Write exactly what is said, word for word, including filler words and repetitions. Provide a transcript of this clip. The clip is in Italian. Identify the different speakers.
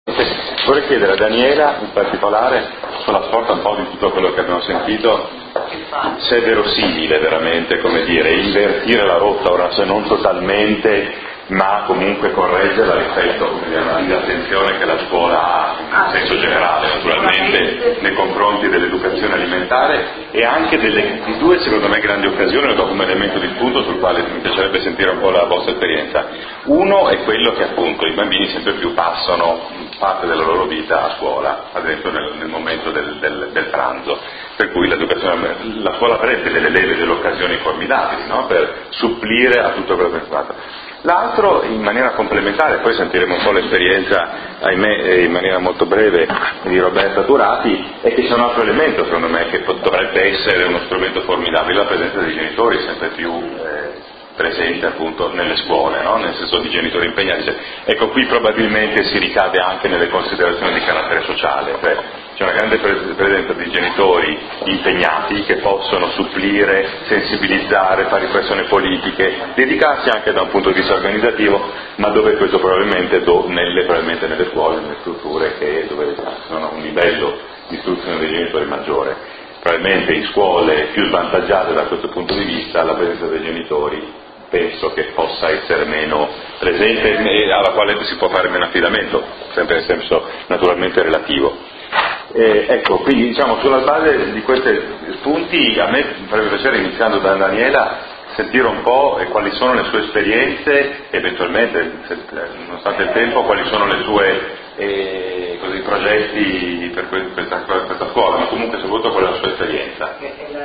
Speaker 1: Vorrei chiedere a Daniela, in particolare, sulla scorta un po' di tutto quello che abbiamo sentito, se è verosimile veramente, come dire, invertire la rotta, ora se non totalmente, ma comunque correggerla rispetto a l'attenzione che la scuola ha in senso generale, naturalmente, nei confronti dell'educazione alimentare e anche delle di due, secondo me, grandi occasioni, lo do come elemento di spunto sul quale mi piacerebbe sentire un po' la vostra esperienza. Uno è quello che appunto i bambini sempre più passano parte della loro vita a scuola, ad esempio nel, nel momento del, del, del pranzo, per cui l'educazione, la scuola avrebbe delle leve, delle occasioni formidabili, no? Per supplire a tutto quello che è stato. L'altro, in maniera complementare, poi sentiremo un po' l'esperienza, ahimè, in maniera molto breve, di Roberta Turati, è che c'è un altro elemento, secondo me, che dovrebbe essere uno strumento formidabile, la presenza dei genitori sempre più eh, presente appunto nelle scuole, no? Nel senso di genitori impegnati. Ecco, qui probabilmente si ricade anche nelle considerazioni di carattere sociale, cioè c'è una grande presenza di genitori impegnati che possono supplire, sensibilizzare, fare riflessioni politiche, dedicarsi anche da un punto di vista organizzativo, ma dove questo probabilmente, do, nelle, probabilmente nelle scuole, nelle strutture che dove sono un livello di istruzione dei genitori maggiore. Probabilmente in scuole più svantaggiate da questo punto di vista la presenza dei genitori penso che possa essere meno presente e alla quale si può fare meno affidamento, sempre nel senso naturalmente relativo. Eh, ecco, quindi diciamo sulla base di questi spunti a me farebbe piacere, iniziando da Daniela, sentire un po' quali sono le sue esperienze, eventualmente, se, nonostante il tempo, quali sono le sue eh, così, progetti per questa, questa scuola, ma comunque soprattutto qual è la sua esperienza.